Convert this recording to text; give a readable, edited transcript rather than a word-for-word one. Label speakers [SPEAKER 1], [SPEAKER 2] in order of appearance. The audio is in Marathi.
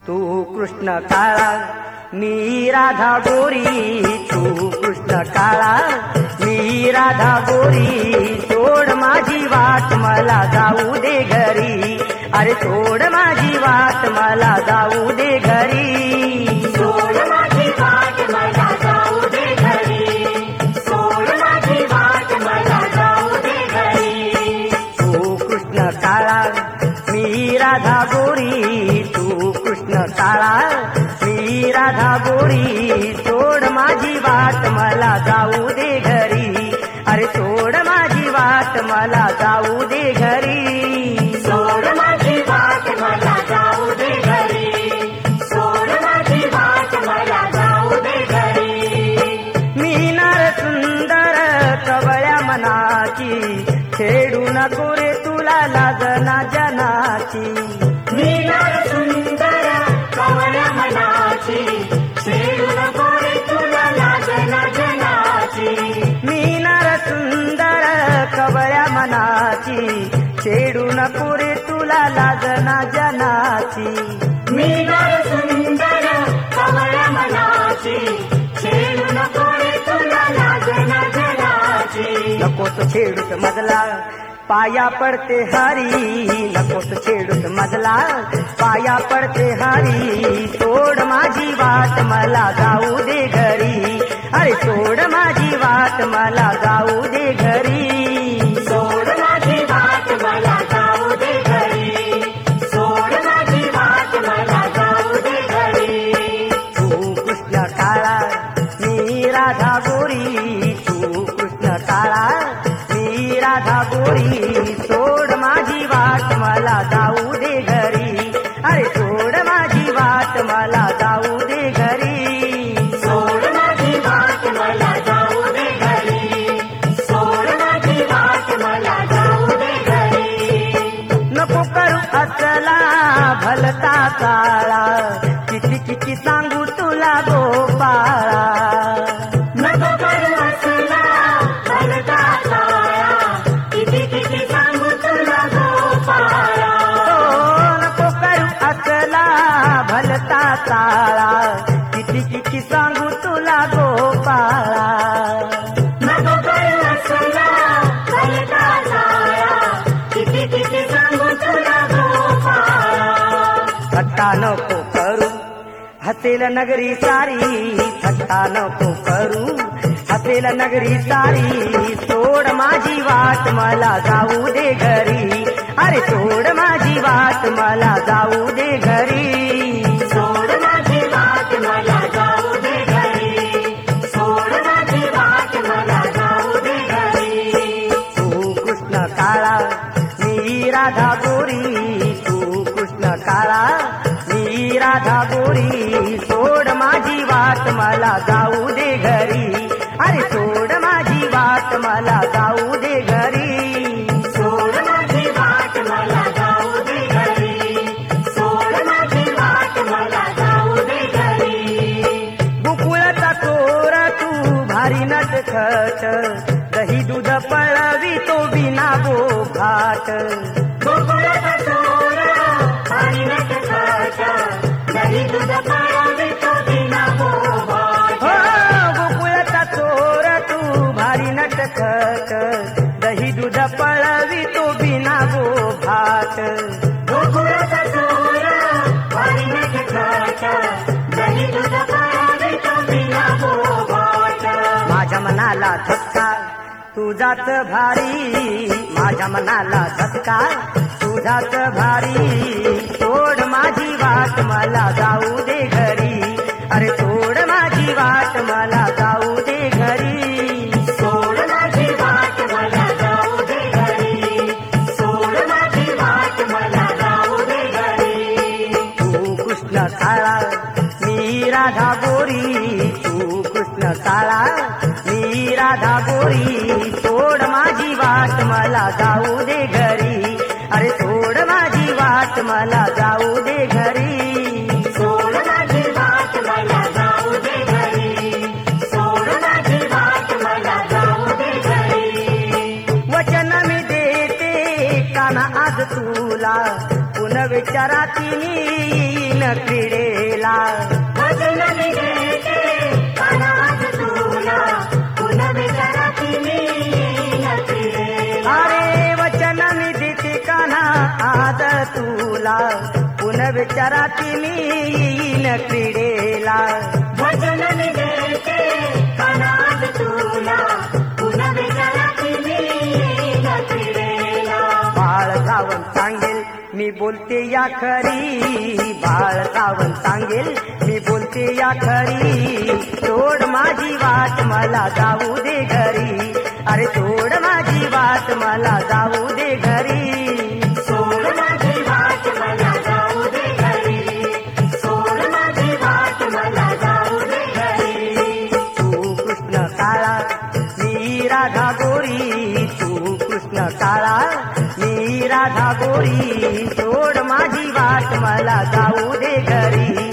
[SPEAKER 1] तू कृष्ण काळा मी राधा गोरी, तू कृष्ण काळा मी राधा गोरी, सोड माझी वाट मला जाऊ दे घरी, अरे सोड माझी वाट मला जाऊ दे घरी,
[SPEAKER 2] सोड माझी वाट मला जाऊ दे घरी, सोड माझी वाट मला जाऊ दे घरी.
[SPEAKER 1] तू कृष्ण काळा मी राधा गोरी, तू कृष्ण काळा मी राधा गोरी, सोड माझी वाट मला जाऊ दे घरी, अरे सोड माझी वाट मला जाऊ दे घरी,
[SPEAKER 2] सोड माझी वाट मला जाऊ दे घरी, सोड माझी वाट मला जाऊ दे घरी.
[SPEAKER 1] मी नर सुंदर कवळ्या मनाची, खेळू नको रे तुला लाजना जनाची,
[SPEAKER 2] मी नर सुंदर कवळ्या मनाची, छेडू नको रे तुला लाजना जनाची,
[SPEAKER 1] मी नर सुंदर कवळ्या मनाची, छेडू नको रे तुला लाजना जनाची,
[SPEAKER 2] मी नर सुंदर कवळ्या मनाची, छेडू नको रे तुला लाजना जनाची.
[SPEAKER 1] नकोस छेडूस मजला पाया पडते हरी, नकोस छेडूस मजला पाया पडते हरी, सोड माझी वाट मला जाऊ दे घरी, अरे सोड माझी वाट मला जाऊ दे घरी,
[SPEAKER 2] सोड माझी वाट मला जाऊ दे घरी, सोड माझी वाट मला जाऊ दे घरी.
[SPEAKER 1] तू कृष्ण काळा मी राधा गोरी, तू कृष्ण काळा मी राधा गोरी, सोड माझी वाट मला जाऊ दे घरी, अरे सोड माझी वाट मला जाऊ दे घरी,
[SPEAKER 2] सोड माझी वाट मला जाऊ दे घरी, सोड माझी वाट मला जाऊ दे घरी.
[SPEAKER 1] नको करू असला भलता काळा, किती किती सांगू तुला गोपाळा,
[SPEAKER 2] नको करू असला भलता काळा, किती किती सांगू तुला गोपाळा,
[SPEAKER 1] नको करू असला भलता काळा, किती किती सांगू तुला गोपाळा,
[SPEAKER 2] नको करू असला भलता काळा, किती किती सांगू तुला गोपाळा.
[SPEAKER 1] थट्टा नको करू हसेल नगरी सारी, थट्टा नको करू हसेल नगरी सारी, सोड माझी वाट मला जाऊ दे घरी, अरे सोड माझी वाट मला जाऊ दे घरी,
[SPEAKER 2] सोड माझी वाट मला जाऊ दे घरी, सोड माझी वाट मला जाऊ दे घरी.
[SPEAKER 1] तू कृष्ण काळा मी राधा गोरी, तू कृष्ण काळा मी राधा गोरी, सोड माझी वाट मला जाऊ दे घरी, अरे सोड माझी वाट मला जाऊ दे घरी,
[SPEAKER 2] सोड माझी वाट मला जाऊ दे घरी, सोड माझी वाट मला जाऊ दे घरी.
[SPEAKER 1] गोकुळाचा चोर तू भारी नटखट, दही दूध पळवी तो बिना गोघाट,
[SPEAKER 2] गोकुळाचा चोर भारी नटखट, दही दूध पळवी तो बिना गोघाट,
[SPEAKER 1] गोकुळाचा चोर तू भारी नटखट, दही दूध पळवी तो बिना गोघाट,
[SPEAKER 2] गोकुळाचा चोर भारी नटखट, दही दूध पळवी तो बिना गोघाट.
[SPEAKER 1] माझ्या मनाला धक्का तुझाच भारी, माझ्या मनाला धक्का तुझाच भारी, सोड माझी वाट मला जाऊ दे घरी, अरे सोड माझी वाट मला जाऊ दे घरी,
[SPEAKER 2] सोड माझी वाट मला जाऊ दे घरी, सोड माझी वाट मला जाऊ दे घरी.
[SPEAKER 1] तू कृष्ण काळा मी राधा गोरी, तू कृष्ण काळा मी राधा गोरी, सोड माझी वाट मला जाऊ दे घरी, अरे सोड माझी वाट मला जाऊ दे घरी,
[SPEAKER 2] सोड माझी वाट मला जाऊ दे घरी, सोड माझी वाट मला जाऊ दे घरी.
[SPEAKER 1] वचन मी देते काना आज तुला, पुन्हा विचाराती येईन क्रीडेला.
[SPEAKER 2] वचन मी देते कानाज तुला पुन्हा विचाराती मी येईन क्रीडेला.
[SPEAKER 1] अरे वचन मी देते काना आज तुला पुन्हा विचाराती मी येईन क्रीडेला.
[SPEAKER 2] वचन मी देते कानाज तुला पुन्हा विचाराती मी येईन क्रीडेला.
[SPEAKER 1] बाळ सावंत सांगेल मी बोलते या खरी. बाळ सावंत सांगेल मी बोलते या खरी. सोड माझी वाट मला जाऊ दे घरी. अरे सोड माझी वाट मला जाऊ दे घरी.
[SPEAKER 2] सोड माझी वाट मला जाऊ दे घरी. सोड माझी वाट मला जाऊ दे घरी.
[SPEAKER 1] तू कृष्ण काळा मी राधा गोरी. तू कृष्ण काळा मी राधा गोरी. सोड माझी वाट मला जाऊ दे घरी.